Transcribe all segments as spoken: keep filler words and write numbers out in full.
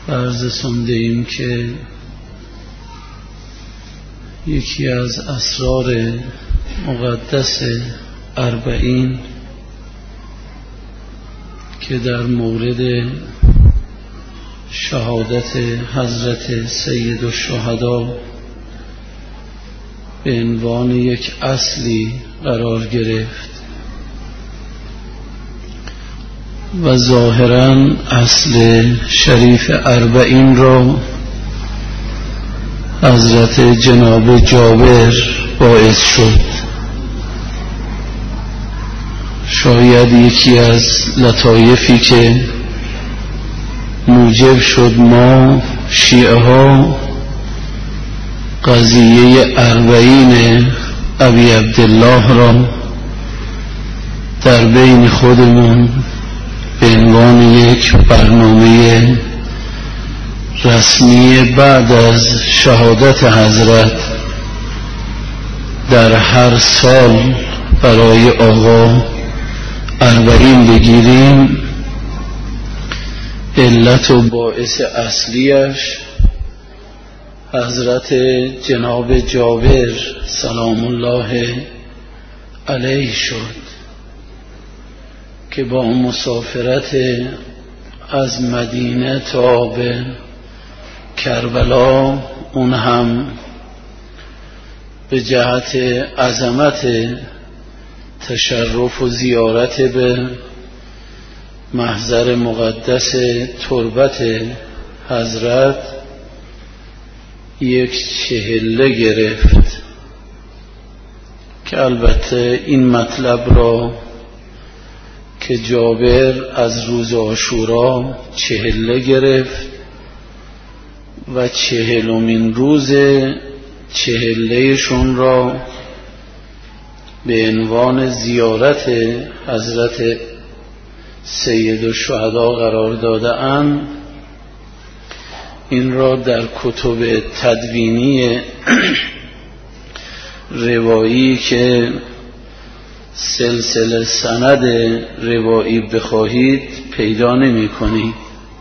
عرض سنده ایم که یکی از اسرار مقدس اربعین که در مورد شهادت حضرت سید الشهدا به عنوان یک اصلی قرار گرفت و ظاهراً اصل شریف اربعین را حضرت جناب جابر باعث شد. شاید یکی از لطایفی که موجب شد ما شیعه ها قضیه اربعین ابی عبدالله را در بین خودمون به عنوان یک برنامه رسمی بعد از شهادت حضرت در هر سال برای آقا اربعین بگیریم. علت و باعث اصلیش حضرت جناب جابر سلام الله علیه شد که با مسافرت از مدینه تا به کربلا، اون هم به جهت عظمت تشرف و زیارت به محضر مقدس تربت حضرت، یک چهله گرفت که البته این مطلب را که جابر از روز عاشورا چهله گرفت و چهلمین روز چهلهشون را به عنوان زیارت حضرت سید الشهدا قرار داده اند. این را در کتب تدوینی روایی که سلسله سند روایی بخواهید پیدا نمی کنید.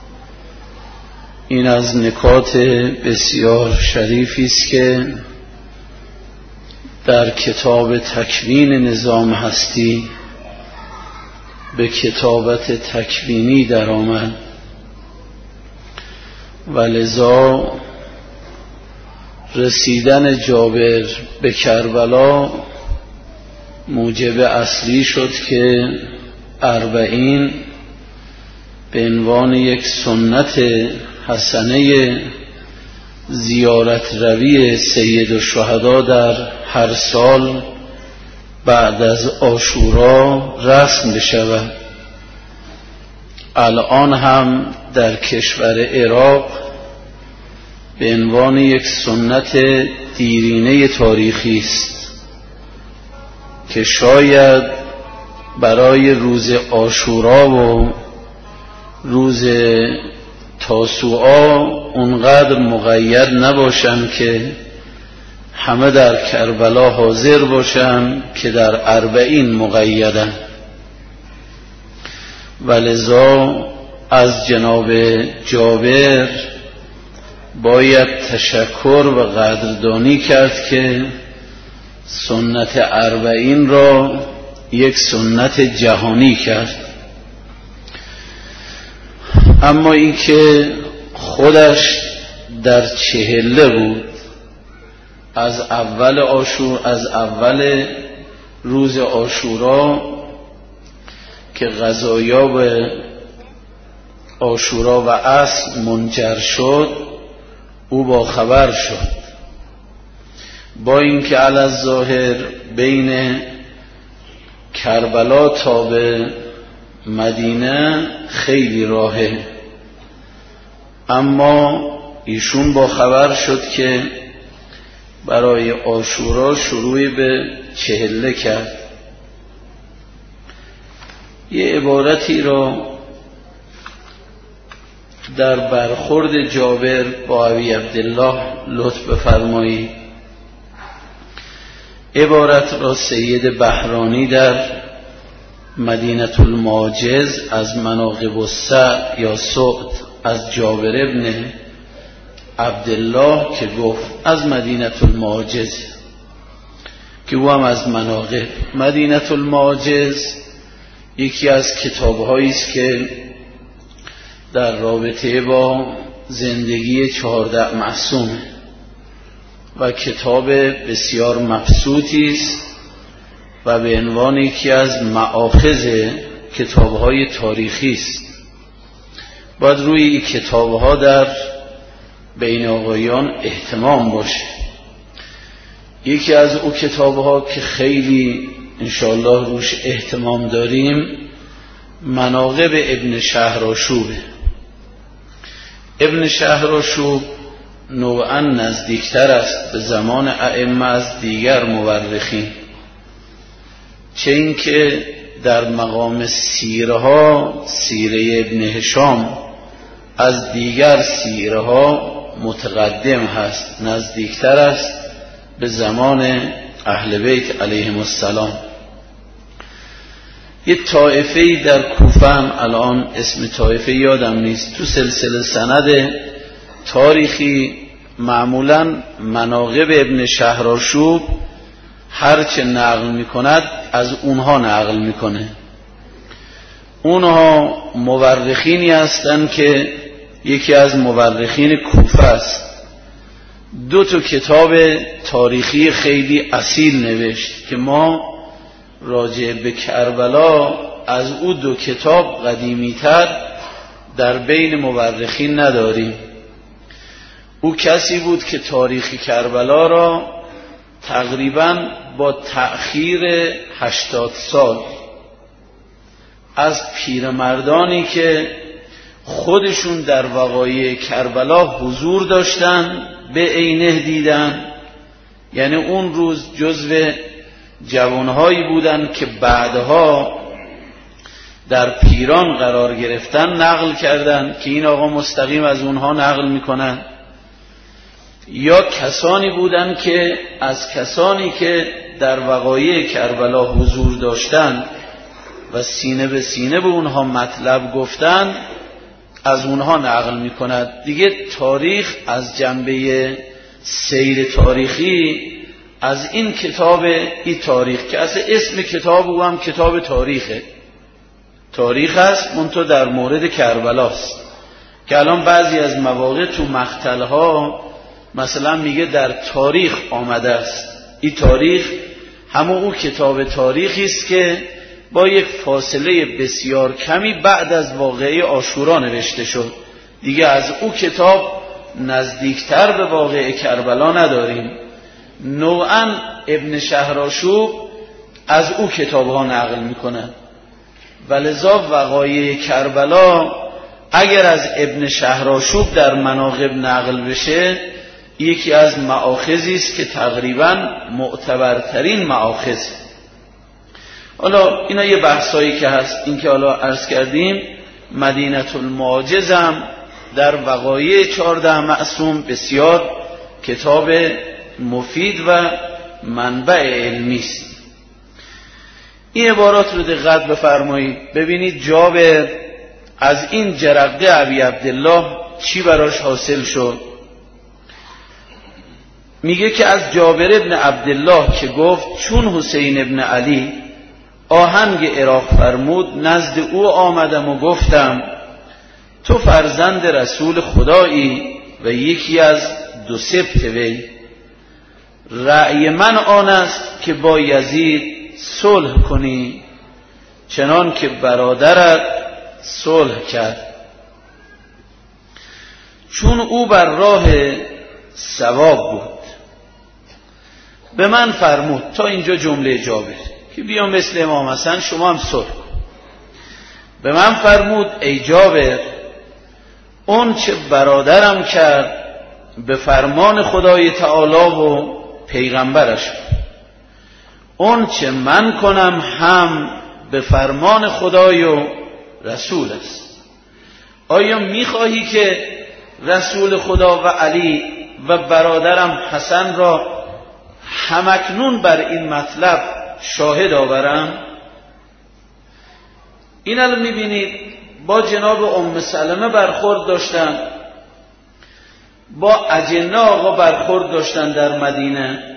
این از نکات بسیار شریفی است که در کتاب تکوین نظام هستی به کتابت تکوینی در آمد و لذا رسیدن جابر به کربلا موجب اصلی شد که اربعین به عنوان یک سنت حسنه زیارت روی سید الشهدا در هر سال بعد از عاشورا رسم بشود. الان هم در کشور عراق به عنوان یک سنت دیرینه تاریخی است که شاید برای روز عاشورا و روز تاسوعا اونقدر مقید نباشن که همه در کربلا حاضر باشن که در اربعین مقیدن، ولذا از جناب جابر باید تشکر و قدردانی کرد که سنت اربعین را یک سنت جهانی کرد. اما این که خودش در چهله بود، از اول عاشور از اول روز عاشورا که قضایا به عاشورا و اصل منجر شد او با خبر شد، با اینکه علی الظاهر بین کربلا تا به مدینه خیلی راهه، اما ایشون با خبر شد که برای عاشورا شروع به چهله کرد. یه عبارتی را در برخورد جابر با ابی عبدالله لطف بفرمایید. عبارت را سید بحرانی در مدینة المعاجز از مناقب السعد یا سعد از جابر ابن عبدالله که گفت از مدینة المعاجز که او هم از مناقب. مدینة المعاجز یکی از کتاب‌هایی است که در رابطه با زندگی چهارده معصوم و کتاب بسیار مبسوطی است و به عنوان یکی از مآخذ کتاب‌های تاریخی است. باید روی این کتاب‌ها در بین آقایان اهتمام باشه. یکی از او کتاب‌ها که خیلی انشاءالله روش اهتمام داریم مناقب ابن شهرآشوبه. ابن شهرآشوب نوعا نزدیکتر است به زمان ائمه از دیگر مورخین، چه این که در مقام سیرها سیره ابن هشام از دیگر سیرها متقدم هست، نزدیکتر است به زمان اهل بیت علیهم السلام. یه طایفه‌ای در کوفه هم الان اسم طایفه یادم نیست، تو سلسله سند تاریخی معمولا مناقب ابن شهرآشوب هرچه نقل میکند از اونها نقل میکنه. اونها مورخینی هستند که یکی از مورخین کوفه است، دو تا کتاب تاریخی خیلی اصیل نوشت که ما راجع به کربلا از او دو کتاب قدیمی‌تر در بین مورخین نداریم. او کسی بود که تاریخ کربلا را تقریباً با تأخیر هشتاد سال از پیرمردانی که خودشون در وقایع کربلا حضور داشتن به عینه دیدن، یعنی اون روز جزو جوانهایی بودن که بعدها در پیران قرار گرفتن نقل کردن که این آقا مستقیم از اونها نقل میکنن، یا کسانی بودن که از کسانی که در وقایع کربلا حضور داشتن و سینه به سینه به اونها مطلب گفتن از اونها نقل میکند. دیگه تاریخ از جنبه سیر تاریخی از این کتاب این تاریخ که اصلا اسم کتاب او هم کتاب تاریخه، تاریخ است منتها در مورد کربلاست که الان بعضی از مواقع تو مقتلها مثلا میگه در تاریخ آمده است. این تاریخ همون او کتاب تاریخی است که با یک فاصله بسیار کمی بعد از واقعه عاشورا نوشته شد. دیگه از او کتاب نزدیکتر به واقعه کربلا نداریم. نوعا ابن شهرآشوب از او کتابها نقل میکنه و لذا وقایع کربلا اگر از ابن شهرآشوب در مناقب نقل بشه یکی از مآخذی است که تقریبا معتبرترین مآخذ. حالا اینا یه بحثایی که هست، این که حالا عرض کردیم مدینة المعاجز هم در وقایع چهارده معصوم بسیار کتاب مفید و منبع علمی است. این عبارات رو دقت بفرمایید، ببینید جابر از این جرقه ابی عبدالله چی براش حاصل شد. میگه که از جابر ابن عبدالله که گفت چون حسین ابن علی آهنگ عراق فرمود نزد او آمدم و گفتم تو فرزند رسول خدایی و یکی از دو سبط وی، رأی من آن است که با یزید صلح کنی چنان که برادرت صلح کرد، چون او بر راه صواب بود. به من فرمود، تا اینجا جمله جابر که بیا مثل امام حسن شما هم صلح کن. به من فرمود ای جابر اون چه برادرم کرد به فرمان خدای تعالی و پیغمبرش، اون چه من کنم هم به فرمان خدای و رسول است. آیا میخواهی که رسول خدا و علی و برادرم حسن را همکنون بر این مطلب شاهد آورم؟ این الان میبینید با جناب ام سلمه برخورد داشتن، با اجنه آقا برخورد داشتن در مدینه،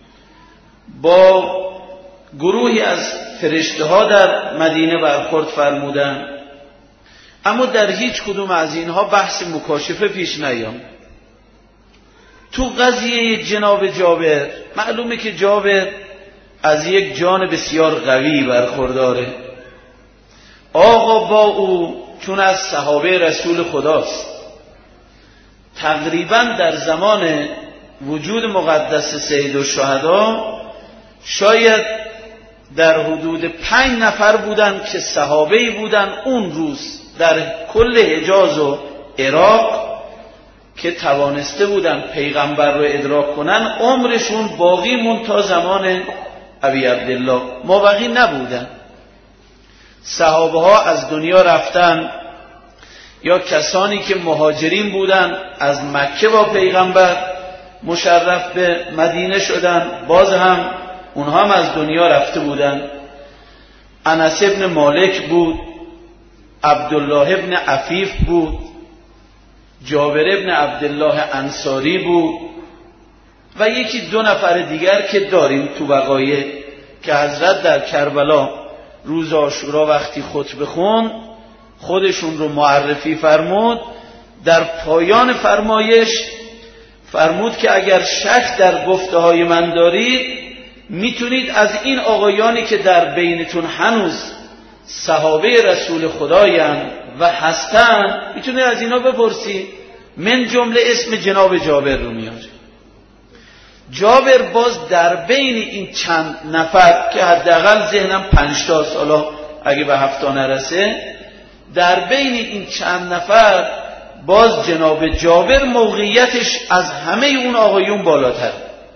با گروهی از فرشته ها در مدینه برخورد فرمودن، اما در هیچ کدوم از اینها بحث مکاشفه پیش نیامد. تو قضیه جناب جابر معلومه که جابر از یک جان بسیار قوی برخورداره. آقا با او چون از صحابه رسول خداست، تقریبا در زمان وجود مقدس سید الشهدا شاید در حدود پنج نفر بودن که صحابه‌ای بودن اون روز در کل حجاز و عراق که توانسته بودن پیغمبر رو ادراک کنن. عمرشون باقی موند تا زمان ابی عبدالله، ما باقی نبودن. صحابه ها از دنیا رفتن یا کسانی که مهاجرین بودن از مکه با پیغمبر مشرف به مدینه شدن، باز هم اونها هم از دنیا رفته بودن. انس ابن مالک بود، عبدالله ابن عفیف بود، جابر ابن عبدالله انصاری بود و یکی دو نفر دیگر که داریم تو وقایع که حضرت در کربلا روز عاشورا وقتی خطبه خوند خودشون رو معرفی فرمود. در پایان فرمایش فرمود که اگر شک در گفته های من دارید میتونید از این آقایانی که در بینتون هنوز صحابه رسول خدایند و هستند میتونید از اینا بپرسید. من جمله اسم جناب جابر رو میاره. جابر باز در بین این چند نفر که حداقل ذهنم پنج تا سالا اگه به هفتا نرسه، در بین این چند نفر باز جناب جابر موقعیتش از همه اون آقایون بالاتر،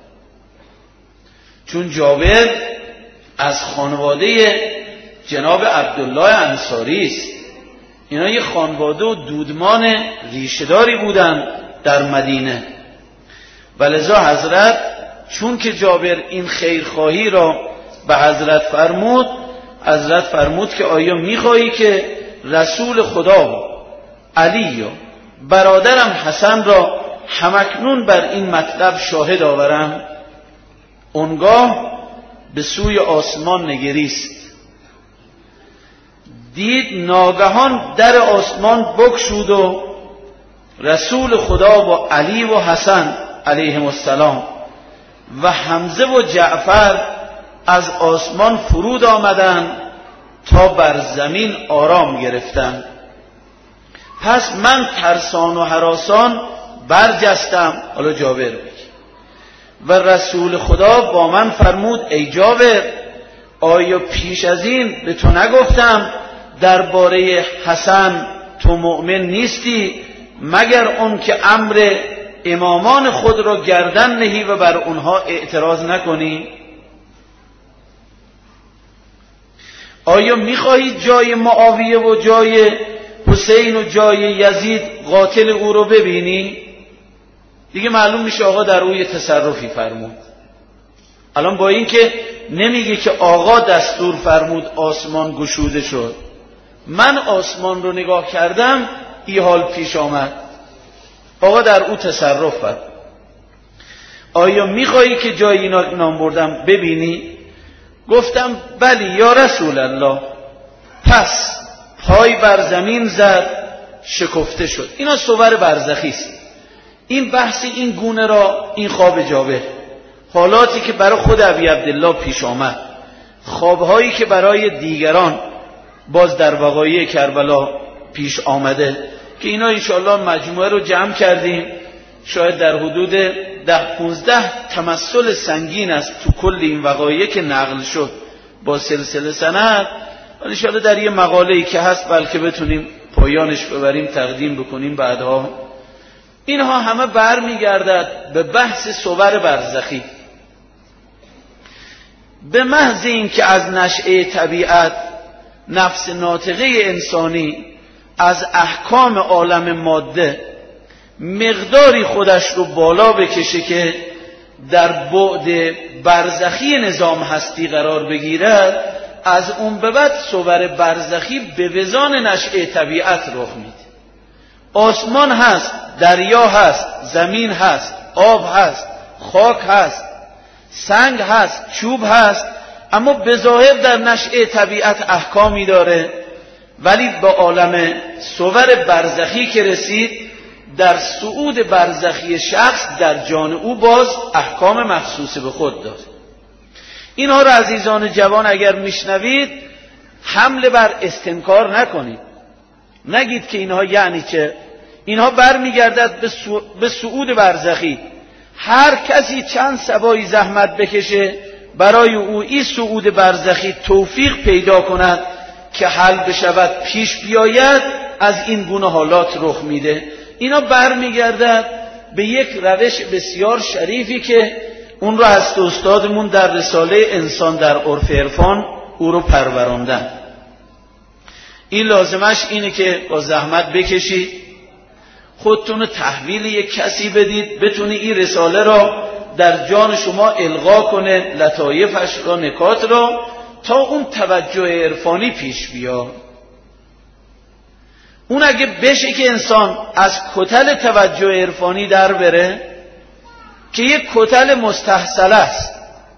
چون جابر از خانواده جناب عبدالله انصاری است. اینا یه خانواده و دودمان ریشه‌داری بودن در مدینه و لذا حضرت چون که جابر این خیرخواهی را به حضرت فرمود، حضرت فرمود که آیا میخواهی که رسول خدا علی یا برادرم حسن را همکنون بر این مطلب شاهد آورم؟ اونگاه به سوی آسمان نگریست، دید ناگهان در آسمان بگشود و رسول خدا با علی و حسن علیهم السلام و حمزه و جعفر از آسمان فرود آمدند تا بر زمین آرام گرفتند. پس من ترسان و هراسان برجستم. حالا جابر بگی و رسول خدا با من فرمود ای جابر، آیا پیش از این به تو نگفتم درباره حسن تو مؤمن نیستی مگر اون که امر امامان خود را گردن نهی و بر اونها اعتراض نکنی؟ آیا میخواهی جای معاویه و جای حسین و جای یزید قاتل او رو ببینی؟ دیگه معلوم میشه آقا در او یه تصرفی فرمود. الان با این که نمیگه که آقا دستور فرمود آسمان گشوده شد، من آسمان رو نگاه کردم این حال پیش آمد، آقا در او تصرف فرمود. آیا میخوایی که جای اینا نام بردم ببینی؟ گفتم بلی یا رسول الله. پس پای بر زمین زد، شکفته شد. اینا صور برزخی است. این بحث این گونه را، این خواب جابر، حالاتی که برای خود ابی عبدالله پیش آمد، خوابهایی که برای دیگران باز در وقایع کربلا پیش آمده که اینا انشاءالله مجموعه رو جمع کردیم، شاید در حدود ده پونزده تمثل سنگین است تو کل این وقایع که نقل شد با سلسله سند. انشاءالله در یه مقاله‌ای که هست بلکه بتونیم پایانش ببریم تقدیم بکنیم بعدها. اینها همه برمیگردد به بحث صور برزخی. به محض این که از نشأه طبیعت نفس ناطقه انسانی از احکام عالم ماده مقداری خودش رو بالا بکشه که در بعد برزخی نظام هستی قرار بگیرد، از اون به بعد صور برزخی به وزان نشأه طبیعت رخ میده. آسمان هست، دریا هست، زمین هست، آب هست، خاک هست، سنگ هست، چوب هست، اما به ظاهر در نشأه طبیعت احکامی داره، ولی با عالم صور برزخی که رسید، در صعود برزخی شخص در جان او باز احکام مخصوص به خود داره. اینها را عزیزان جوان اگر میشنوید حمله بر استنکار نکنید، نگید که اینها یعنی چه. اینها برمیگردد به, سو... به صعود برزخی. هر کسی چند سبایی زحمت بکشه برای او این صعود برزخی توفیق پیدا کند که حل بشود، پیش بیاید، از این گونه حالات رخ میده. اینا برمیگردد به یک روش بسیار شریفی که اون رو از استادمون در رساله انسان در عرف عرفان او رو پروراندن. این لازمش اینه که با زحمت بکشید، خودتون رو تحویل یک کسی بدید بتونی این رساله را در جان شما القا کنه، لطایفش را، نکات را، تا اون توجه عرفانی پیش بیاد. اون اگه بشه که انسان از کتل توجه عرفانی در بره که یک کتل مستحصل است،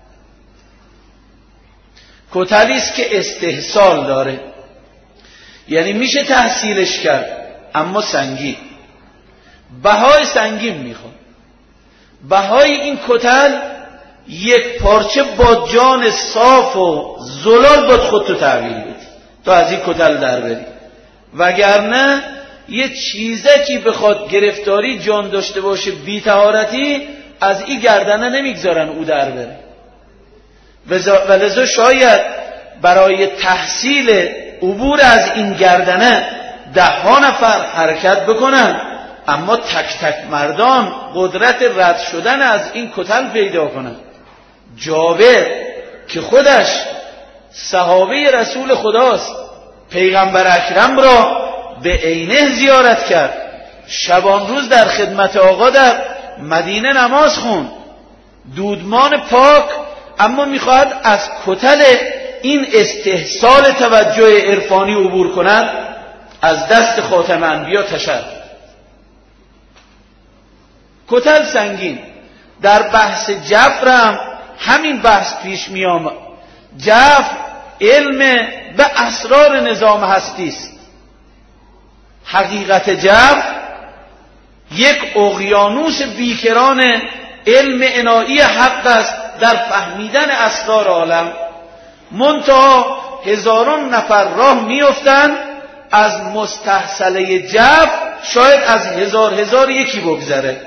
کتلی است که استحصال داره، یعنی میشه تحصیلش کرد اما سنگین، بهای سنگین میخواد. بهای این کتل یک پارچه با جان صاف و زلال باید خودتو تحویل بدی تا از این کتل در بری، وگرنه یه چیزکی بخواد گرفتاری جان داشته باشه بی طهارتی، از این گردنه نمیگذارن او در بره. ولذا شاید برای تحصیل عبور از این گردنه ده ها نفر حرکت بکنن، اما تک تک مردان قدرت رد شدن از این کتل پیدا کنن. جابر که خودش صحابه رسول خداست، پیغمبر اکرم را به عینه زیارت کرد، شبان روز در خدمت آقا در مدینه نماز خوند، دودمان پاک، اما میخواهد از کتل این استحصال توجه عرفانی عبور کند، از دست خاتم انبیا تشد. کتل سنگین. در بحث جبر هم همین بحث پیش می آمد. جبر علم به اسرار نظام هستی است. حقیقت جبر یک اقیانوس بیکران علم عنایی حق است در فهمیدن اسرار عالم. منتها هزاران نفر راه میافتند، از مستحصله جبر شاید از هزار هزار یکی بگذره،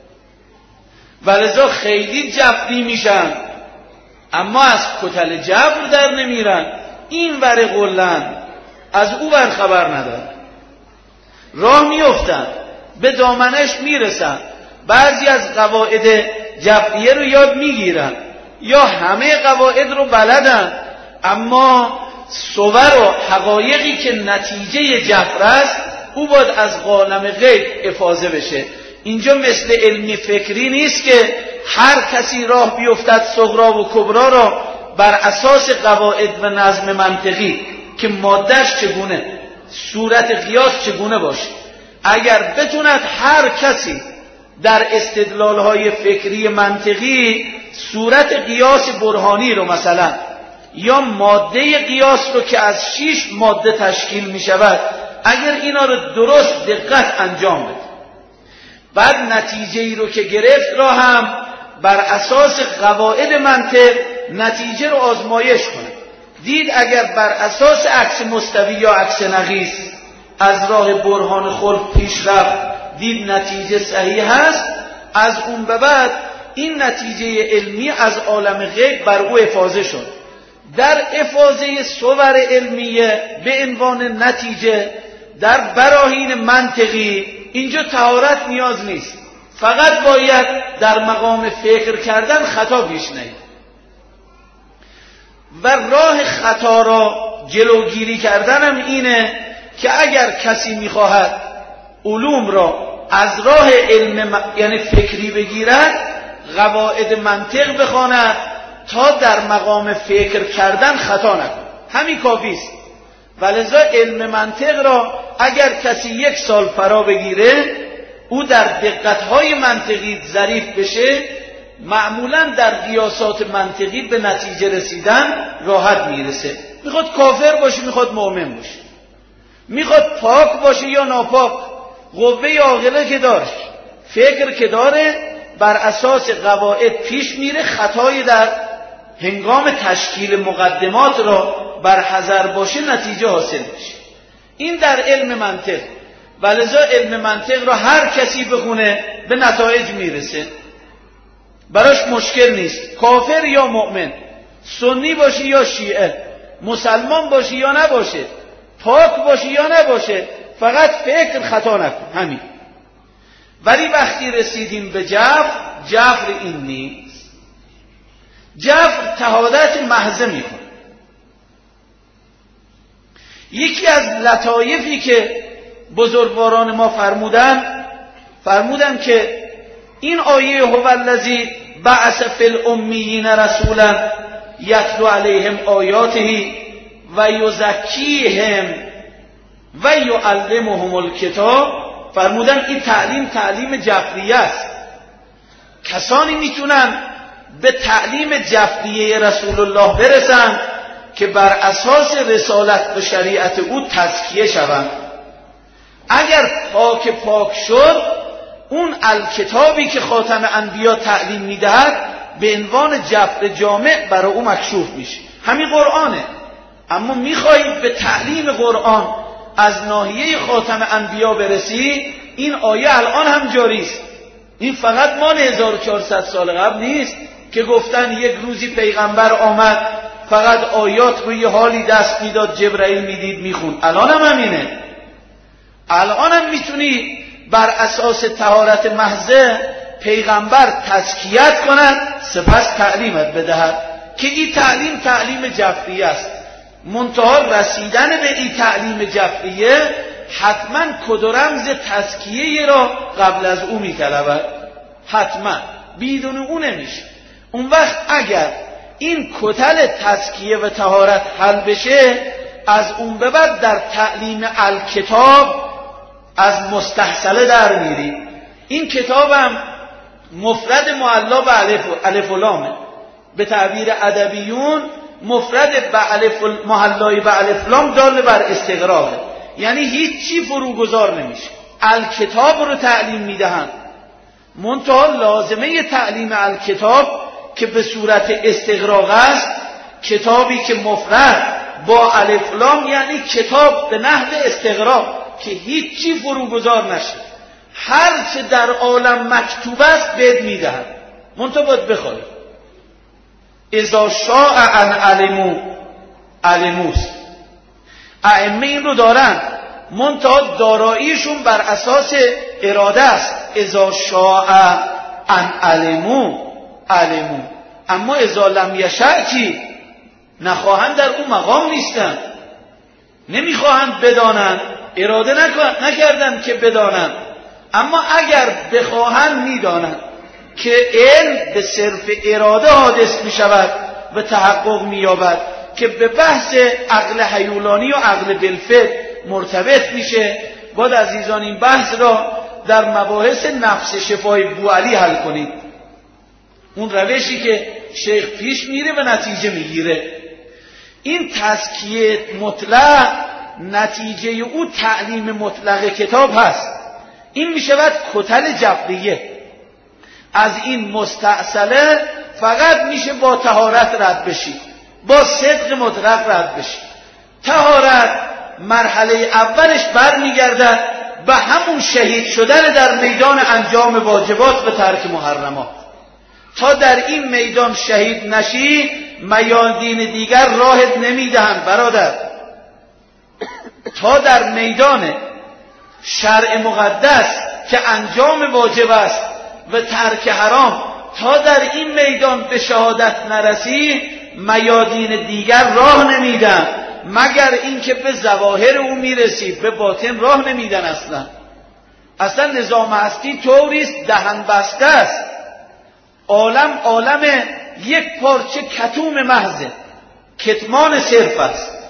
ولذا خیلی جبری میشن اما از کتل جبر در نمیرن. این ور قلن از او ور خبر ندارن، راه میافتن، به دامنش میرسن، بعضی از قواعد جبریه رو یاد میگیرن یا همه قواعد رو بلدن، اما صور و حقایقی که نتیجه جبر است او باید از عالم غیب افاضه بشه. اینجا مثل علمی فکری نیست که هر کسی راه بیفتد صغرا و کبرا را بر اساس قواعد و نظم منطقی که مادهش چگونه، صورت قیاس چگونه باشه. اگر بتوند هر کسی در استدلالهای فکری منطقی صورت قیاس برهانی رو مثلا یا ماده قیاس رو که از شش ماده تشکیل می شود، اگر اینا رو درست دقت انجام بده، بعد نتیجه ای رو که گرفت را هم بر اساس قواعد منطق نتیجه رو آزمایش کنه، دید اگر بر اساس عکس مستوی یا عکس نقیص از راه برهان خلق پیش رفت، دید نتیجه صحیح هست، از اون به بعد این نتیجه علمی از عالم غیب بر او افاضه شد. در افاضه صور علمیه به عنوان نتیجه در براهین منطقی اینجا طهارت نیاز نیست، فقط باید در مقام فکر کردن خطا پیش نیاد و راه خطا را جلوگیری کردن هم اینه که اگر کسی میخواهد علوم را از راه علم م... یعنی فکری بگیرد، قواعد منطق بخواند تا در مقام فکر کردن خطا نکند. همین کافی است. ولذا علم منطق را اگر کسی یک سال فرا بگیره، او در دقت‌های منطقی ظریف بشه، معمولاً در قیاسات منطقی به نتیجه رسیدن راحت میرسه. میخواد کافر باشه، میخواد مؤمن باشه، میخواد پاک باشه یا ناپاک، قوه عاقله که داره، فکر که داره، بر اساس قواعد پیش میره، خطای در هنگام تشکیل مقدمات را بر حذر باشه، نتیجه حاصل میشه. این در علم منطق. ولذا علم منطق را هر کسی بخونه به نتایج میرسه، براش مشکل نیست، کافر یا مؤمن، سنی باشه یا شیعه، مسلمان باشه یا نباشه، پاک باشه یا نباشه، فقط فکر خطا نکن، همین. ولی وقتی رسیدیم به جبر، جبر این نیست. جبر تهادت محضه میکنه. یکی از لطایفی که بزرگواران ما فرمودن فرمودن که این آیه هو الذی بعث فی الامیین رسولا یتلو علیهم آیاته و یزکیهم و یعلمهم الکتاب، فرمودن این تعلیم تعلیم جبریه است. کسانی میتونن به تعلیم جبریه رسول الله برسن که بر اساس رسالت و شریعت او تزکیه شوند. اگر پاک پاک شد، اون الکتابی که خاتم انبیا تعلیم میدهد به عنوان جبر جامع برای او مکشوف میشه، همین قرآنه. اما میخواهید به تعلیم قرآن از ناحیه خاتم انبیا برسی، این آیه الان هم جاری است. این فقط مال هزار و چهارصد سال قبل نیست که گفتن یک روزی پیغمبر آمد فقط آیات روی حالی دست میداد، جبرائیل میدید میخوند. الان هم همینه. الان هم میتونی بر اساس طهارت محضه پیغمبر تزکیت کند، سپس تعلیمت بدهد که این تعلیم تعلیم جبریه است. منتها رسیدن به این تعلیم جبریه حتما کد و رمز تزکیه را قبل از او میطلبد، حتما، بدون اون نمیشه. اون وقت اگر این کتل تزکیه و طهارت حل بشه، از اون به بعد در تعلیم الکتاب از مستحصله در میریم. این کتابم مفرد معلا به الف الف و لامه، به تعبیر ادبیون مفرد به الف محلای به الف لام دال بر استقراقه، یعنی هیچ چی فروگذار نمیشه. الکتاب رو تعلیم میدهند، منتها لازمه تعلیم الکتاب که به صورت استقراق است، کتابی که مفرد با الف لام، یعنی کتاب به نحو استقراق که هیچی فروگذار نشه، هر چه در عالم مکتوب است بهت میدهد، منتها باید بخوای. اذا شاء ان علمو علموس، ائمه این رو دارن، منتها داراییشون بر اساس اراده است. اذا شاء ان علمو علمو، اما اذا لم یشاء کی؟ نخواهند، در اون مقام نیستن، نمیخواهند بدانند، اراده نکردن که بدانند. اما اگر بخواهند میدانند که علم به صرف اراده حادث میشود و تحقق مییابد که به بحث عقل هیولانی و عقل بالفعل مرتبط میشه. باید عزیزان این بحث را در مباحث نفس شفای بوعلی حل کنید، اون روشی که شیخ پیش میره و نتیجه میگیره. این تزکیه مطلق نتیجه او تعلیم مطلق کتاب هست. این میشود کتل جبریه. از این مستأصله فقط میشه با طهارت رد بشی، با صدق مطلق رد بشی. طهارت مرحله اولش برمیگردد به همون شهید شدن در میدان انجام واجبات و ترک محرمات. تا در این میدان شهید نشی، میادین دیگر راهت نمیدهند برادر. تا در میدان شرع مقدس که انجام واجب است و ترک حرام، تا در این میدان به شهادت نرسی، میادین دیگر راه نمیدن، مگر اینکه به ظواهر او میرسی، به باطن راه نمیدن. اصلا اصلا نظام هستی طوریست دهن بسته است. عالم عالم یک پارچه کتوم محضه، کتمان صرف است.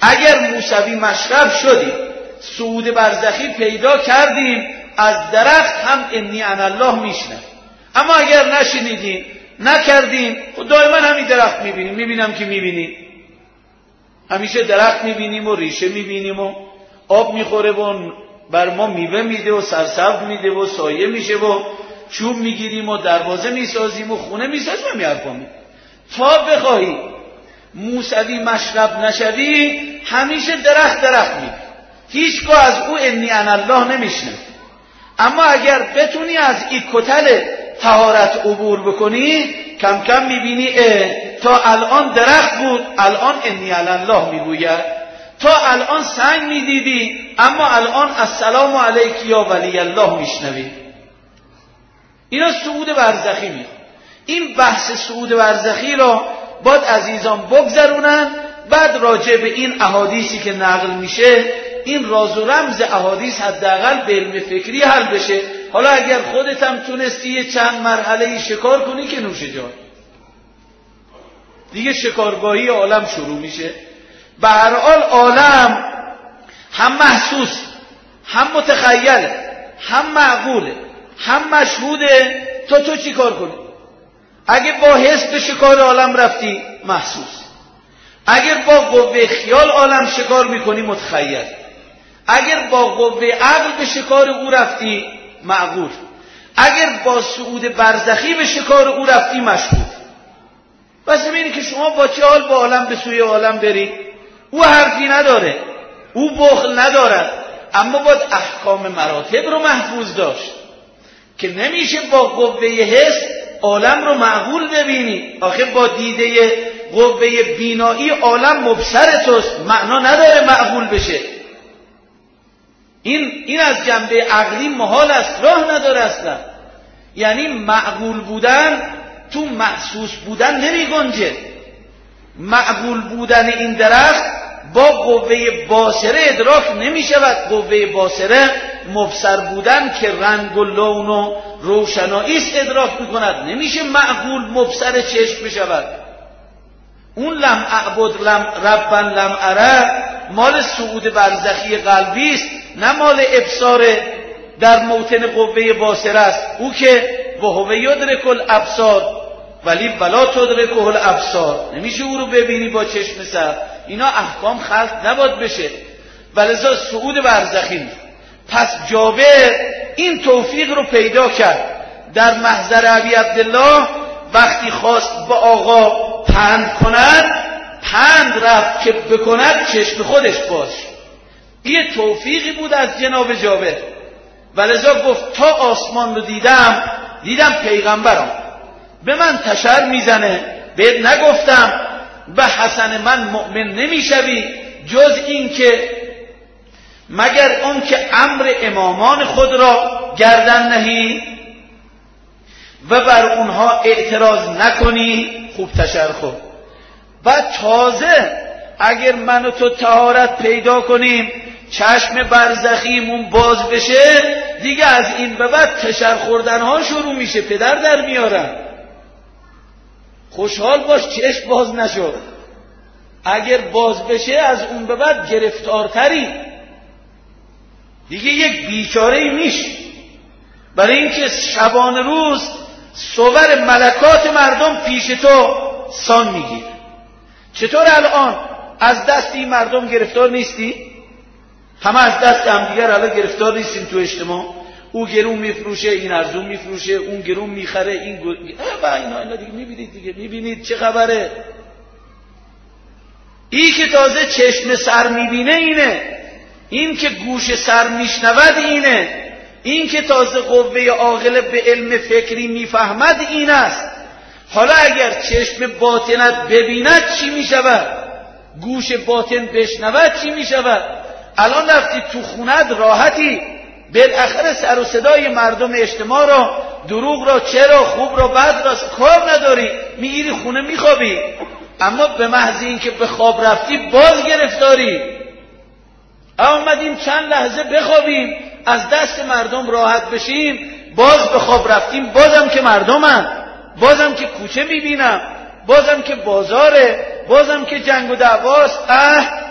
اگر موسوی مشرب شدیم، صعود برزخی پیدا کردیم، از درخت هم انی انا الله میشنم. اما اگر نشنیدیم نکردیم، خب دائما همین درخت میبینیم. میبینم که میبینیم همیشه درخت میبینیم و ریشه میبینیم و آب میخوره و بر ما میوه میده و سرسبز میده و سایه میشه و چوب میگیریم و دروازه میسازیم و خونه میسازیم و میارپامیم. تا بخواهی موسوی مشرب نشدی همیشه درخت درخت میبینی، هیچگاه از او انی انا الله نمیشنه. اما اگر بتونی از این کتل طهارت عبور بکنی، کم کم میبینی تا الان درخت بود، الان انی انا الله میگوید. تا الان سنگ میدیدی، اما الان السلام علیک یا ولی الله میشنوی. اینا صعود برزخی میخواد. این بحث صعود برزخی را باید عزیزان بگذرونن. بعد راجع به این احادیثی که نقل میشه، این راز و رمز احادیث حداقل به علم فکری حل بشه. حالا اگر خودت هم تونستی یه چند مرحله شکار کنی که نوش جان، دیگه شکارگاهی عالم شروع میشه. به هر حال عالم هم محسوس، هم متخیل، هم معقوله، هم مشهوده. تا تو چی کار کنی؟ اگه با حس به شکار عالم رفتی محسوس، اگر با قوه خیال عالم شکار میکنی متخیل، اگر با قوه عقل به شکار او رفتی معقول، اگر با صعود برزخی به شکار او رفتی مشهود. بس ببینی که شما با چه حال با عالم به سوی عالم برید. او حرفی نداره، او بخل ندارد، اما باید احکام مراتب رو محفوظ داشت که نمیشه با قوه حس عالم رو معقول ببینی. آخه با دیده قوه بینایی عالم مبصر توست، معنا نداره معقول بشه. این این از جنبه عقلی محال است، راه نداره اصلا. یعنی معقول بودن تو محسوس بودن نمی گنجه. معقول بودن این درخت با قوه باصره ادراک نمی شود. قوه باصره مبصر بودن که رنگ و لون و روشنایی است ادراک می کند. نمیشه معقول مبصر چشم بشود. اون لم اعبد لم ربا لم اره مال صعود برزخی قلبی است، نه مال ابصار در موطن قوه باصره است. او که و هو یدرک الابصار ولی ولا تدرکه الابصار، نمیشه او رو ببینی با چشم سر. اینا احکام خلق نباید بشه، ولذا صعود برزخی نیست. پس جابر این توفیق رو پیدا کرد. در محضر ابی عبدالله وقتی خواست با آقا پند کند، پند رفت که بکند چشم خودش باز شد. این توفیقی بود از جناب جابر. ولذا گفت تا آسمان رو دیدم دیدم پیغمبرم به من تشر میزنه، بهت نگفتم به حسن من مؤمن نمیشوی جز این که مگر اون که امر امامان خود را گردن نهی و بر اونها اعتراض نکنی. خوب تشر خود. بعد تازه اگر من و تو طهارت پیدا کنیم، چشم برزخیمون باز بشه، دیگه از این به بعد تشر خوردن ها شروع میشه، پدر در میارن. خوشحال باش چشم باز نشد. اگر باز بشه از اون به بعد گرفتارتری، دیگه یک بیچاره‌ای میشی. برای اینکه شبانه روز صور ملکات مردم پیش تو سان میگیره. چطور الان از دست این مردم گرفتار نیستی؟ همه از دست همدیگر الان گرفتار نیستیم تو اجتماع. او گرون میفروشه، این ارزون میفروشه، اون گرون میخره، این گرون و اینا اینا دیگه میبینید دیگه میبینید چه خبره. این که تازه چشم سر میبینه اینه، این که گوش سر میشنود اینه، این که تازه قوه عاقله به علم فکری میفهمد این است. حالا اگر چشم باطنت ببیند چی میشود؟ گوش باطن بشنود چی میشود؟ الان رفتی تو خونت راحتی، بالاخره سر و صدای مردم اجتماع را، دروغ را، چرا، خوب را، بد را کار نداری، میگیری خونه میخوابی. اما به محض این که به خواب رفتی باز گرفتاری. آمدیم چند لحظه بخوابیم، از دست مردم راحت بشیم، باز به خواب رفتیم، بازم که مردمن، بازم که کوچه میبینم، بازم که بازاره، بازم که جنگ و دعواست. اه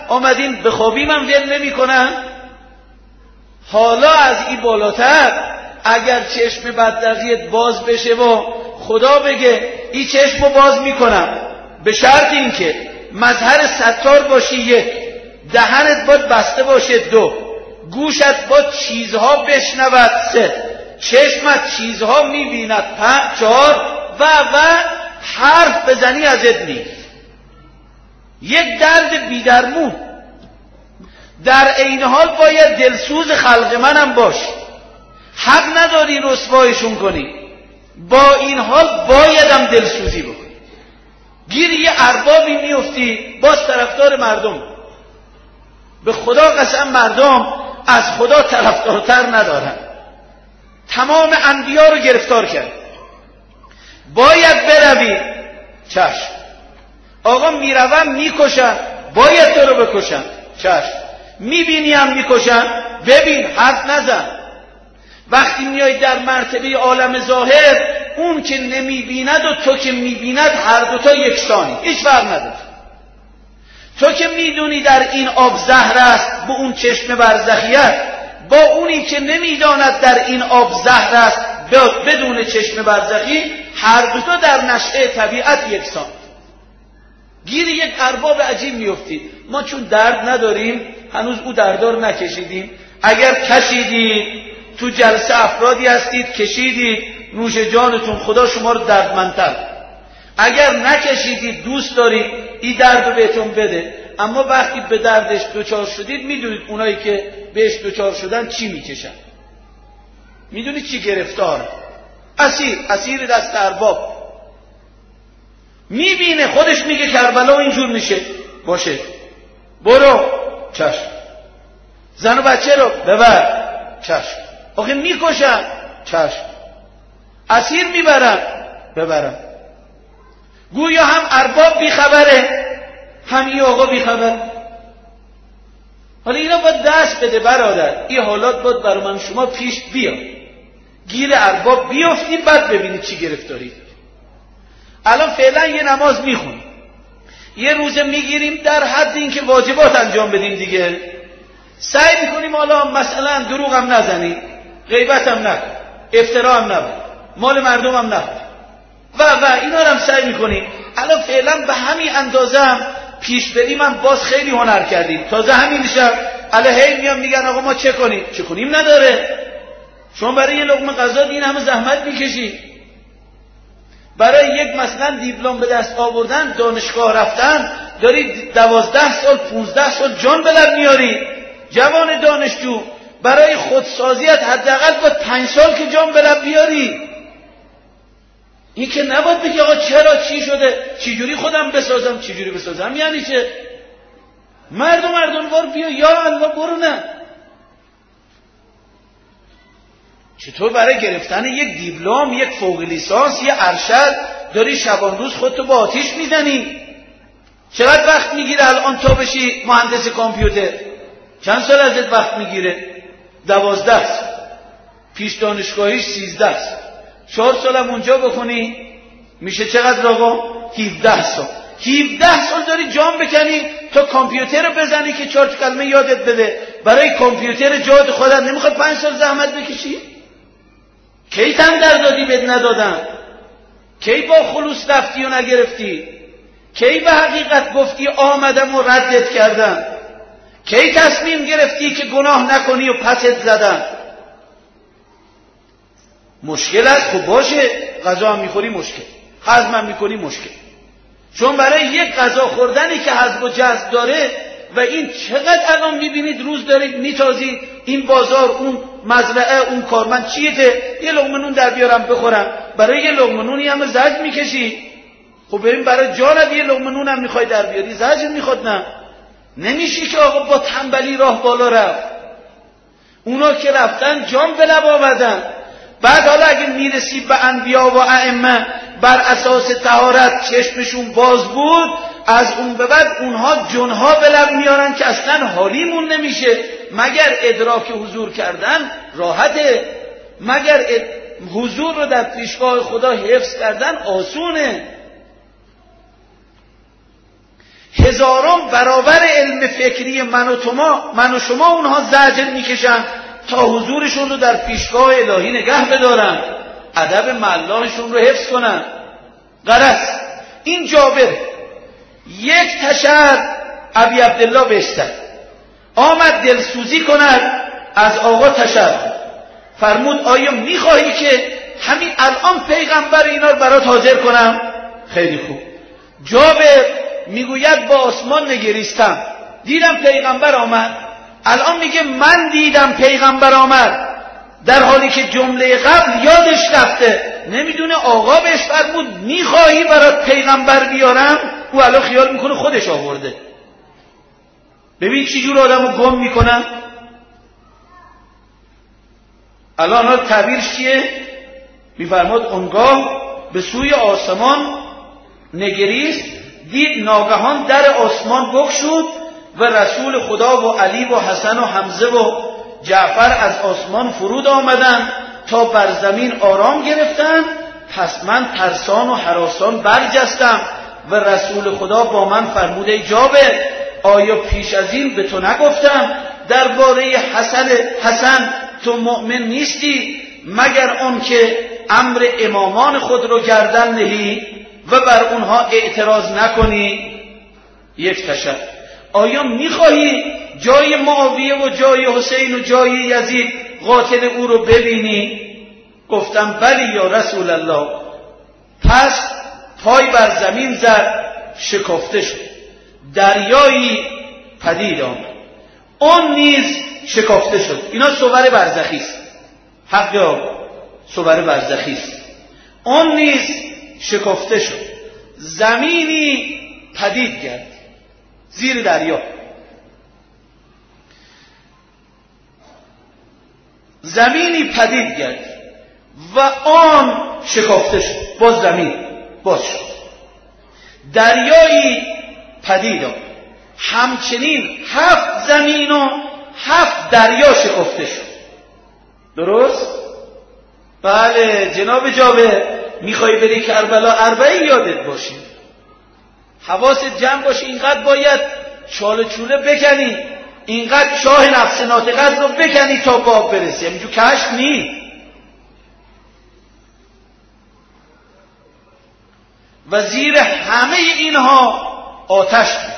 آمدین به خوابی من ول نمی کنن. حالا از این بالاتر اگر چشم بدرقیت باز بشه و خدا بگه این چشمو باز میکنم، به شرط این که مظهر ستار باشی یک، دهنت باید بسته باشه دو، گوشت باید چیزها بشنود سه، چشمت چیزها میبیند پنج چهار و و حرف بزنی ازت میگی. یک درد بیدرمون. در این حال باید دلسوز خلق منم باشی، حق نداری رسوایشون کنی، با این حال بایدم دلسوزی بکنی. گیر یه اربابی میفتی باز طرفدار مردم. به خدا قسم مردم از خدا طرفدارتر ندارن. تمام انبیا رو گرفتار کرد. باید بروی، چشم. آقا میروم میکشن، باید تو رو بکشن، چشم. میبینی هم میکشن، ببین، حرف نزن. وقتی میای در مرتبه عالم ظاهر، اون که نمیبیند و تو که میبیند هر دوتا یکسانی، هیچ فرق نداره. تو که میدونی در این آب زهر است، به اون چشم برزخیت، با اونی که نمیداند در این آب زهر است بدون چشم برزخی، هر دوتا در نشأه طبیعت یکسان. گیر یک ارباب عجیب میفتید. ما چون درد نداریم هنوز او دردار نکشیدیم. اگر کشیدید تو جلسه افرادی هستید کشیدید، نوش جانتون، خدا شما رو دردمندتر. اگر نکشیدید دوست دارید این درد رو بهتون بده، اما وقتی به دردش دوچار شدید میدونید اونایی که بهش دوچار شدن چی میکشن، میدونید چی گرفتار، اسیر، اسیر دست ارباب. میبینه خودش میگه کربلا اینجور میشه، باشه برو، چشم. زن و بچه رو ببر، چشم. آخه میکشن، چشم. اسیر میبرن، ببرن. گویا هم ارباب بیخبره، هم این آقا بیخبر. حالا اینا باید دست بده برادر، این حالات باید برای من شما پیش بیا، گیر ارباب بیافتیم، بعد ببینید چی گرفتارید. الان فعلا یه نماز میخونیم، یه روزه میگیریم در حد این که واجبات انجام بدیم دیگه. سعی میکنیم حالا مثلا دروغ هم نزنیم، غیبت هم نکن، افترا هم نبر، مال مردم هم نخور و و اینا رو هم سعی میکنیم. الان فعلا به همین اندازه هم پیش بریم، هم باز خیلی هنر کردیم. تازه همین شب الان هی میام میگن آقا ما چه کنیم؟ چه کنیم نداره. شما برای یه لقمه غذا این همه زحمت میکشی، برای یک مثلا دیپلم به دست آوردن، دانشگاه رفتن، داری دوازده سال پونزده سال جان به لب میاری. جوان دانشجو برای خودسازیت حداقل با پنج سال که جان به لب بیاری. این که نباید بگی آقا چرا، چی شده، چی جوری خودم بسازم، چی جوری بسازم، یعنی چه؟ مردم مردم وار بیا، یا الله برو. نه، چطور برای گرفتن یک دیپلم، یک فوق لیسانس، یک ارشد داری شبان روز خودتو با آتیش میزنی؟ چقدر وقت میگیره الان تا بشی مهندس کامپیوتر؟ چند سال ازت وقت میگیره؟ دوازده سال. پیش دانشگاهیش سیزده سال. چهار سالم اونجا بخونی میشه چقدر آقا؟ هفده سال. هفده سال داری جان بکنی تا کامپیوتر رو بزنی که چهار کلمه یادت بده. برای کامپیوتر جاد خودت نمیخواد پنج سال زحمت بکشی؟ کی تن در دادی بد ندادن؟ کی با خلوص رفتی و نگرفتی؟ کی به حقیقت گفتی آمدم و ردت کردن؟ کی تصمیم گرفتی که گناه نکنی و پست زدن؟ مشکل است. خب باشه، غذا هم میخوری مشکل، هضم هم میکنی مشکل. چون برای یک غذا خوردنی که هضم و جذب داره و این چقدر الان میبینید روز دارید میتازید، این بازار، اون مزرعه، اون کارمند چیته، یه لقمه نون در بیارم بخورم، برای یه لقمه نونی هم زجر میکشی. خب ببین برای جانت یه لقمه نون هم میخوای در بیاری، زجر میخواد. نه، نمیشی که آقا با تنبلی راه بالا رفت. اونا که رفتن جان به لب آوردن. بعد حالا اگه میرسی به انبیا و ائمه بر اساس طهارت چشمشون باز بود، از اون به بعد اونها جنها به لب میارن که اصلا حالیمون نمیشه. مگر ادراک حضور کردن راحته؟ مگر حضور رو در پیشگاه خدا حفظ کردن آسونه؟ هزاران برابر علم فکری من و, توما من و شما اونها زجر میکشن تا حضورشون رو در پیشگاه الهی نگه بدارن، ادب ملاحشون رو حفظ کنن. غرض این جابر یک تشر ابی عبدالله بهشتر آمد دلسوزی کند از آقا تشر. فرمود آیا میخواهی که همین الان پیغمبر اینا رو برات حاضر کنم؟ خیلی خوب. جابر میگوید با آسمان نگریستم، دیدم پیغمبر آمد. الان میگه من دیدم پیغمبر آمد، در حالی که جمله قبل یادش رفته. نمیدونه آقا بهش فرمود میخواهی برات پیغمبر بیارم، او الان خیال میکنه خودش آورده. ببین چی جور آدمو گم میکنن. الان ها تعبیرش چیه؟ میفرماد اونگاه به سوی آسمان نگریست، دید ناگهان در آسمان بگشود و رسول خدا و علی و حسن و حمزه و جعفر از آسمان فرود آمدند تا بر زمین آرام گرفتند. پس من ترسان و هراسان برجستم و رسول خدا با من فرمود ای جابر، آیا پیش از این به تو نگفتم درباره حسن حسن تو مؤمن نیستی مگر آن که امر امامان خود رو گردن نهی و بر اونها اعتراض نکنی؟ یک تشر. آیا میخواهی جای معاویه و جای حسین و جای یزید قاتل او رو ببینی؟ گفتم بلی یا رسول الله. پس پای بر زمین زد، شکفته شد، دریایی پدید آمد، اون نیز شکفته شد. اینا صور برزخی است، حق صور برزخی است. اون نیز شکفته شد، زمینی پدید گرد زیر دریا. زمینی پدید گرد و آن شکفته شد، باز زمین باز شد، دریایی پدید آمد. همچنین هفت زمین و هفت دریا شکفته شد. درست؟ بله جناب جابر، میخوای بری کربلا اربعین یادت باشه، حواست جمع باشه، اینقدر باید چاله چوله بکنی، اینقدر شاه نفس ناطقت رو بکنی تا باب برسی. همینجور کشف نی. و زیر همه اینها آتش بود.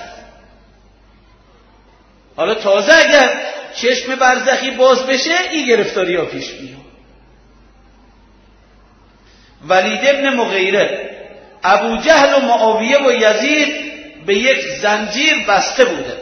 حالا تازه اگر چشم برزخی باز بشه این گرفتاری ها پیش میاد. ولید ابن مغیره، ابو جهل و معاویه و یزید به یک زنجیر بسته بوده،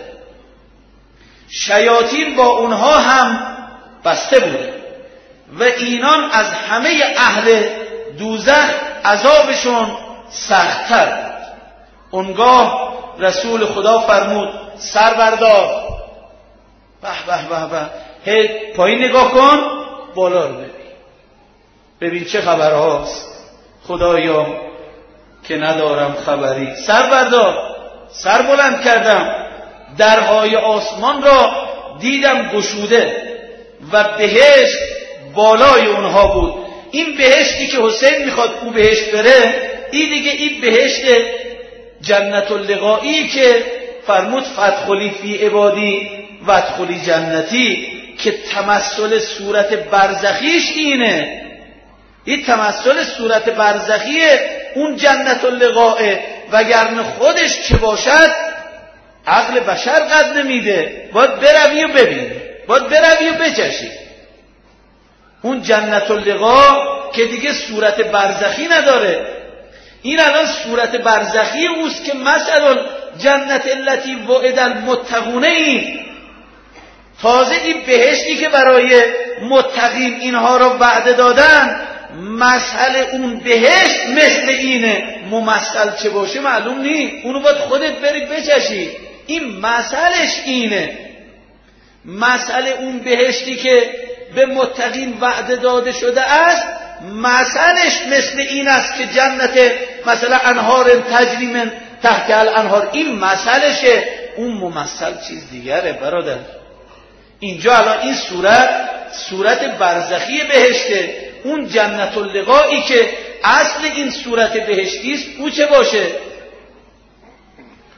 شیاطین با اونها هم بسته بوده و اینان از همه اهل دوزخ عذابشون سخت‌تر بود. اونگاه رسول خدا فرمود سر بردار، به به به به، هی پایین نگاه کن، بالا رو ببین، ببین چه خبرهاست. خدایا که ندارم خبری. سر بردار، سر بلند کردم، درهای آسمان را دیدم گشوده و بهشت بالای اونها بود. این بهشتی که حسین میخواد او بهشت بره، این دیگه این بهشت جنت اللقایی که فرمود فادخلی فی عبادی و ادخلی جنتی، که تمثل صورت برزخیش اینه. این تمثل صورت برزخی اون جنت اللقائه، وگرنه خودش که باشد عقل بشر قد نمیده. باید بروی و ببینی، باید بروی و بچشی. اون جنت اللقا که دیگه صورت برزخی نداره. این الان صورت برزخی اوست که مثلا جنت التی وعد المتقون. این تازه این بهشتی که برای متقین اینها را وعده دادن، مسئله اون بهشت مثل اینه. ممثل چه باشه معلوم نی، اونو باید خودت بری بچشی. این مسئلهش اینه. مسئله اون بهشتی که به متقین وعده داده شده است، مسئلهش مثل این است که جنت مثلا انهار تجری من تحت الانهار. این مسئلهشه، اون ممثل چیز دیگره برادر. اینجا الان این صورت صورت برزخی بهشته. اون جنت اللقایی که اصل این صورت بهشتی است او چه باشه؟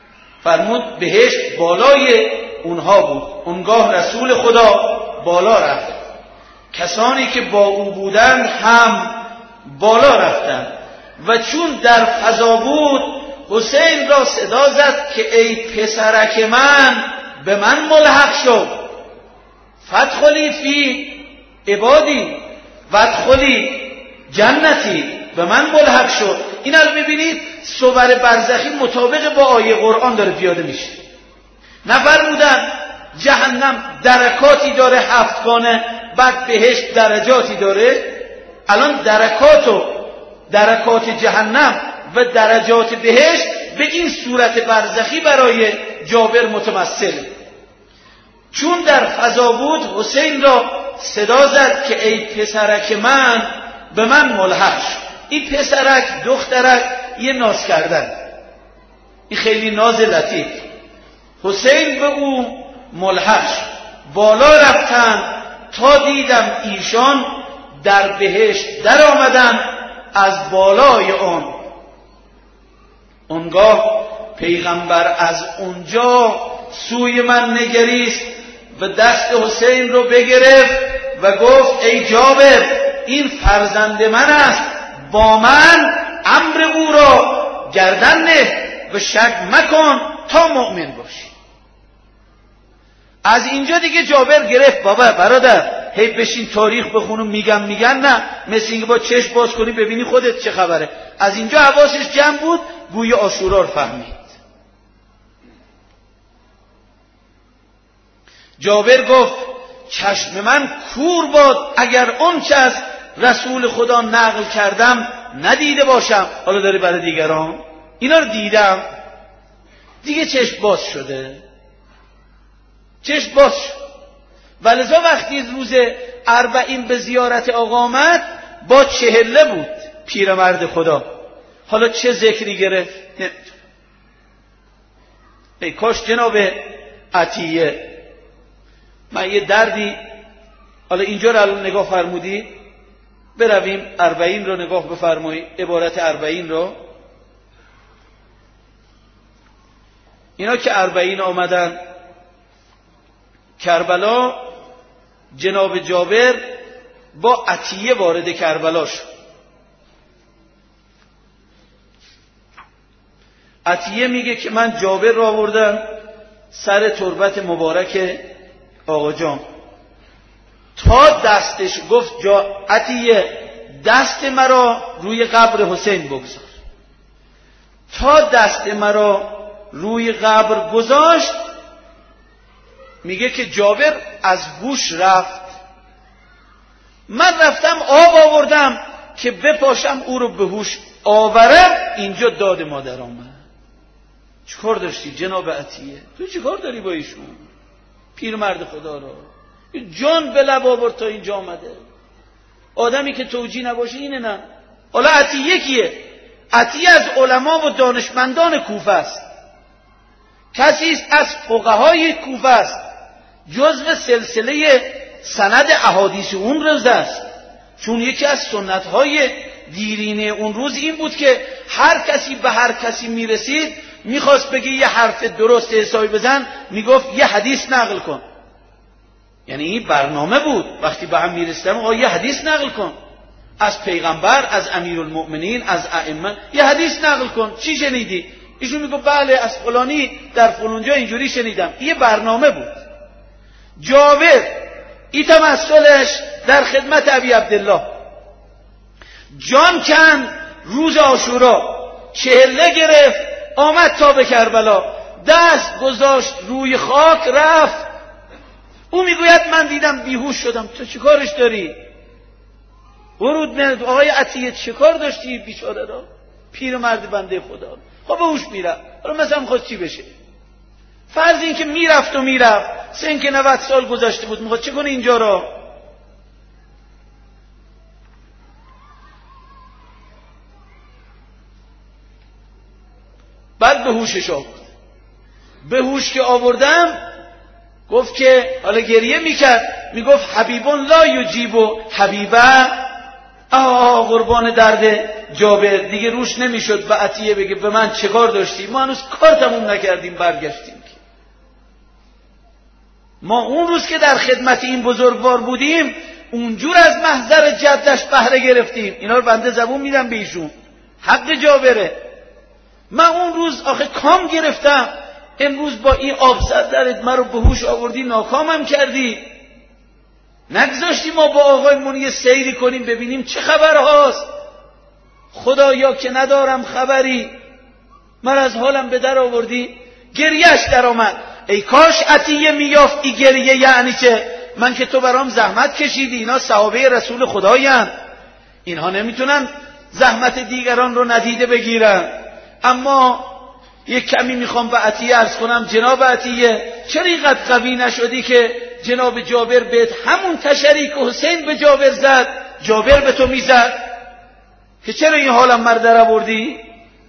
فرمود بهشت بالای اونها بود. اونگاه رسول خدا بالا رفت، کسانی که با او بودند هم بالا رفتند و چون در فضا بود حسین را صدا زد که ای پسرک من به من ملحق شو، فادخلی فی عبادی وادخلی جنتی، به من ملحق شو. این رو ببینید صور برزخی مطابق با آیه قرآن داره پیاده میشه. نفرمودن جهنم درکاتی داره هفتگانه، بعد بهشت درجاتی داره. الان درکات و درکات جهنم و درجات بهشت به این صورت برزخی برای جابر متمثله. چون در فضا بود حسین را صدا زد که ای پسرک من به من ملحق شو. این پسرک دخترک یه ناز کردن، این خیلی ناز لطیف. حسین به او ملحق شد. بالا رفتن تا دیدم ایشان در بهشت در آمدن از بالای آن. اونگاه پیغمبر از اونجا سوی من نگریست و دست حسین رو بگرفت و گفت ای جابر این فرزند من است، با من امر او را گردن نه و شک مکن تا مؤمن باشی. از اینجا دیگه جابر گرفت بابا برادر هی بشین تاریخ بخونو میگم میگن نه، مثل اینکه با چشم باز کنی ببینی خودت چه خبره. از اینجا حواسش جمع بود، گوی عاشورا رو فهمید. جابر گفت چشم من کور باد اگر اون چه از رسول خدا نقل کردم ندیده باشم. حالا داره برای دیگران اینا رو دیدم دیگه چشم باز شده، چشم باز شد. ولذا وقتی روز اربعین به زیارت آقا آمد با چهله بود پیرمرد خدا. حالا چه ذکری گرفت نمیدونم. ای کاش جناب عطیه، من یه دردی، حالا اینجا رو الان نگاه فرمودی، برویم اربعین رو نگاه بفرمایید، عبارت اربعین رو. اینا که اربعین آمدن کربلا، جناب جابر با عطیه وارد کربلا شد. عطیه میگه که من جابر را آوردم سر تربت مبارک آقا جان، تا دستش گفت جا عطیه دست مرا روی قبر حسین بگذار. تا دست مرا روی قبر گذاشت، میگه که جابر از هوش رفت. من رفتم آب آوردم که بپاشم او رو به هوش آورم، اینجا داد مادر آمد. چیکار داشتی جناب عطیه؟ تو چیکار داری با ایشون؟ پیرمرد خدا رو جان به لب آورد تا اینجا آمده. آدمی که توجیه نباشه اینه نه. حالا عطیه کیه؟ عطیه از علما و دانشمندان کوفه است، کسی است از فقهای کوفه است، جزو سلسله سند احادیث اون روز است. چون یکی از سنت‌های دیرینه اون روز این بود که هر کسی به هر کسی میرسید میخواست بگه یه حرف درست حسابی بزن، میگفت یه حدیث نقل کن. یعنی این برنامه بود، وقتی به هم میرسیدم آقا یه حدیث نقل کن از پیغمبر، از امیرالمؤمنین، از ائمه، یه حدیث نقل کن. چی شنیدی؟ ایشون میگه بله از فلانی در فلانجا اینجوری شنیدم. یه برنامه بود. جابر این تمثلش در خدمت ابی عبدالله جان کن روز عاشورا، چهله گرفت آمد تا به کربلا، دست گذاشت روی خاک رفت. او میگوید من دیدم بیهوش شدم. تو چی کارش داری؟ ورود نه آقای عطیه چه کار داشتی بیچاره را؟ پیرمرد بنده خدا خب به هوش میرفت. حالا مثلا میخواد چی بشه؟ فرض این که میرفت و میرفت سن که نود سال گذشته بود، میخواد چه کنه اینجا را؟ بعد به هوشش آورد. به هوش که آوردم گفت که حالا گریه میکرد، میگفت حبیبون لا یجیبو حبیبه. آه آقا قربان درد جابر دیگه روش نمیشد به عطیه بگه به من چه کار داشتی، ما هنوز کار تموم نکردیم برگشتیم. ما اون روز که در خدمت این بزرگوار بودیم اونجور از محضر جدش بهره گرفتیم. اینا رو بنده زبون میدم به ایشون، حق جابره. من اون روز آخه کام گرفتم، امروز با این آب سردرت من رو به هوش آوردی، ناکامم کردی، نگذاشتی ما با آقایمون یه سیری کنیم ببینیم چه خبر هاست. خدایا که ندارم خبری، من از حالم به در آوردی. گریهش در آمد، ای کاش عطیه میافت ای گریه، یعنی چه؟ من که تو برام زحمت کشیدی، اینا صحابه رسول خدایند، اینها نمیتونن زحمت دیگران رو ندیده بگیرن. اما یک کمی میخوام به عطیه عرض کنم، جناب عطیه چرا اینقدر قوی نشدی که جناب جابر بهت همون تشریک حسین به جابر زد جابر به تو میزد، که چرا این حالم مردر آوردی؟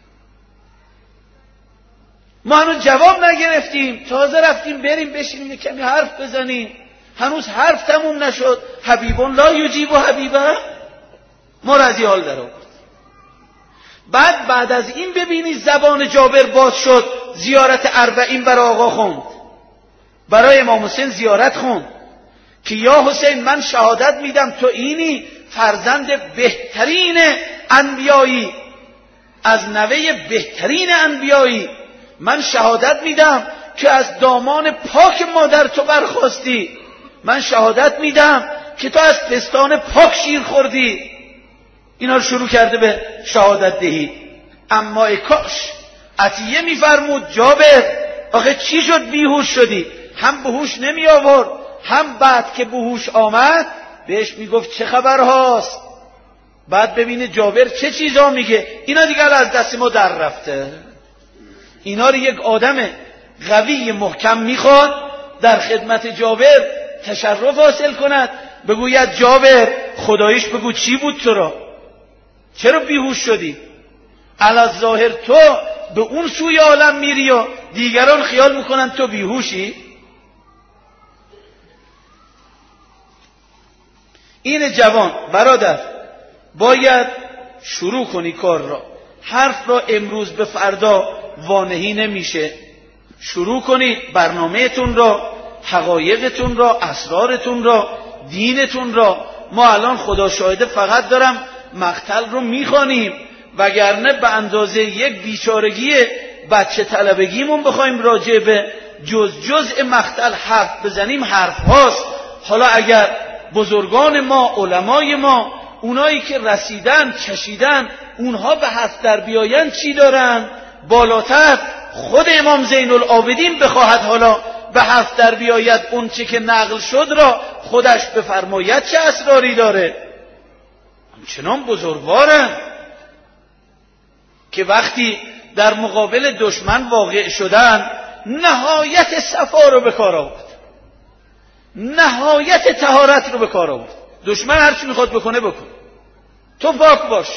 ما هنوز جواب نگرفتیم، تازه رفتیم بریم بشینیم کمی حرف بزنیم، هنوز حرف تموم نشد. حبیبون لا یجیب و حبیبه، ما را از حال در آورد. بعد بعد از این ببینی زبان جابر باز شد، زیارت اربعین برای آقا خوند، برای امام حسین زیارت خوند که یا حسین من شهادت میدم تو اینی فرزند بهترین انبیایی، از نوه بهترین انبیایی، من شهادت میدم که از دامان پاک مادر تو برخاستی، من شهادت میدم که تو از پستان پاک شیر خوردی. اینا رو شروع کرده به شهادت دهی. اما ای کاش عطیه میفرمود جابر آخه چی شد بیهوش شدی؟ هم بهوش نمی آورد، هم بعد که بهوش آمد بهش میگفت چه خبر هاست. بعد ببینه جابر چه چیزا میگه، اینا دیگر از دست ما در رفته. اینا رو یک آدم قوی محکم میخواد در خدمت جابر تشرف حاصل کند، بگوید جابر خدایش بگو چی بود تو را، چرا بیهوش شدی؟ علی ظاهر تو به اون سوی عالم میری و دیگران خیال میکنن تو بیهوشی. این جوان برادر باید شروع کنی کار را، حرف را امروز به فردا وانهی نمیشه. شروع کنید برنامهتون را، حقایقتون را، اسرارتون را، دینتون را. ما الان خدا شاهده فقط دارم مقتل رو میخوانیم، وگرنه به اندازه یک بیچارگی بچه طلبگیمون بخوایم راجع به جز جزء مقتل حرف بزنیم حرف هاست. حالا اگر بزرگان ما، علمای ما، اونایی که رسیدن چشیدن، اونها به حرف در بیاین چی دارن؟ بالاتر خود امام زین العابدین بخواهد حالا به حرف در بیاید اون چی که نقل شد را خودش بفرماید چه اسراری داره. همچنان بزرگوارن که وقتی در مقابل دشمن واقع شدن نهایت صفا رو به کار آورد، نهایت طهارت رو به کار آورد. دشمن هر چی میخواد بکنه بکن، تو پاک باش.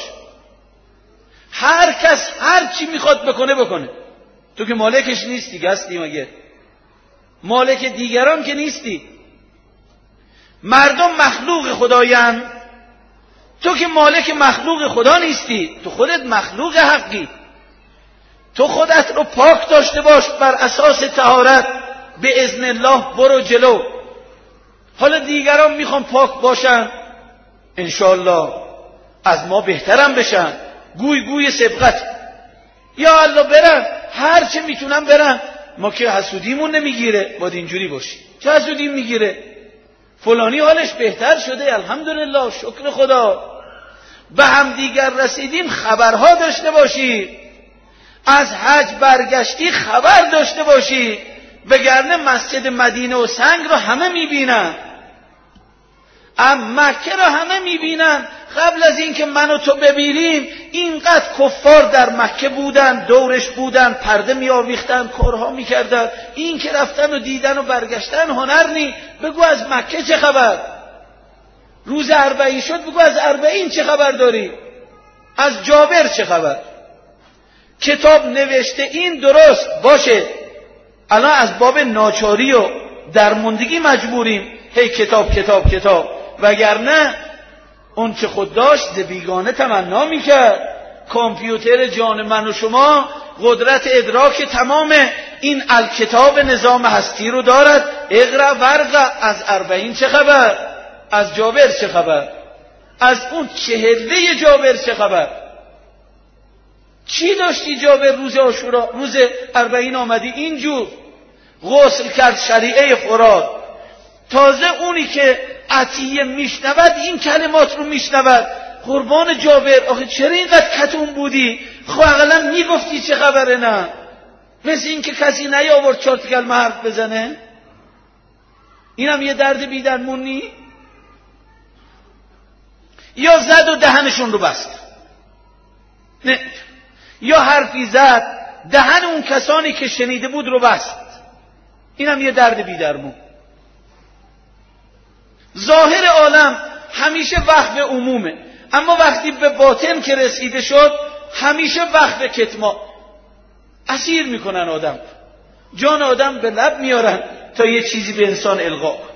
هر کس هر چی میخواد بکنه بکنه، تو که مالکش نیستی، هستی مگه؟ مالک دیگران که نیستی. مردم مخلوق خدایند، تو که مالک مخلوق خدا نیستی، تو خودت مخلوق حقی. تو خودت رو پاک داشته باش، بر اساس طهارت به اذن الله برو جلو. حالا دیگران میخوان پاک باشن، انشاءالله از ما بهترم بشن، گوی گوی سبقت، یا الله برن هر چه میتونن برن. ما که حسودیمون نمیگیره، باید اینجوری باشی. چه حسودیم میگیره؟ فلانی حالش بهتر شده، الحمدلله، شکر خدا. به هم دیگر رسیدیم، خبرها داشته باشی. از حج برگشتی خبر داشته باشی، وگرنه مسجد مدینه و سنگ رو همه میبینن، اما مکه رو همه میبینن. قبل از این که من و تو ببینیم اینقدر کفار در مکه بودن، دورش بودن، پرده میآویختن، کارها میکردن. این که رفتن و دیدن و برگشتن هنر نی. بگو از مکه چه خبر؟ روز اربعین شد، بگو از اربعین چه خبر داری؟ از جابر چه خبر؟ کتاب نوشته این درست باشه، الان از باب ناچاری و درموندگی مجبوریم هی کتاب کتاب کتاب، وگرنه اون چه خود داشت ز بیگانه تمنا میکرد. کامپیوتر جان من و شما قدرت ادراک تمام این الکتاب نظام هستی رو دارد. اقرا ورقه. از اربعین چه خبر؟ از جابر چه خبر؟ از اون چهله جابر چه خبر؟ چی داشتی جابر روز عاشورا؟ روز اربعین آمدی اینجور غسل کرد شریعه فرات. تازه اونی که عطیه میشنود این کلمات رو میشنود. قربان جابر آخه چرا اینقدر کتون بودی؟ خب اقلا میگفتی چه خبره؟ نه مثل این که کسی نیاورد چهار تا کلمه حرف بزنه. اینم یه درد بی درمون نی؟ یا زد و دهنشون رو بست، نه یا حرفی زد دهن اون کسانی که شنیده بود رو بست. اینم یه درد بی درمون. ظاهر عالم همیشه وقف عمومه، اما وقتی به باطن که رسیده شد همیشه وقف کتمان. اسیر میکنن آدم، جان آدم به لب میارن تا یه چیزی به انسان القا.